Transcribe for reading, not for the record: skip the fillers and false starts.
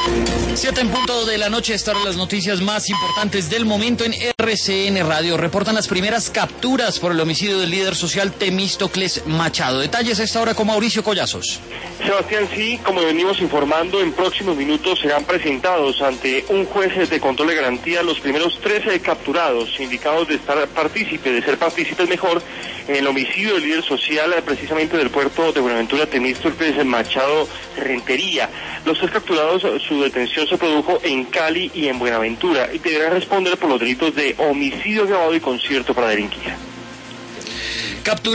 7 en punto de la noche, estas son las noticias más importantes del momento en RCN Radio. Reportan las primeras capturas por el homicidio del líder social Temístocles Machado. Detalles a esta hora con Mauricio Collazos. Sebastián, sí, como venimos informando, en próximos minutos serán presentados ante un juez de control de garantía los primeros 13 capturados, indicados de ser partícipes mejor, en el homicidio del líder social precisamente del puerto de Buenaventura, Temístocles Machado Rentería. Los 3 capturados, su detención se produjo en Cali y en Buenaventura y deberán responder por los delitos de homicidio agravado y concierto para delinquir.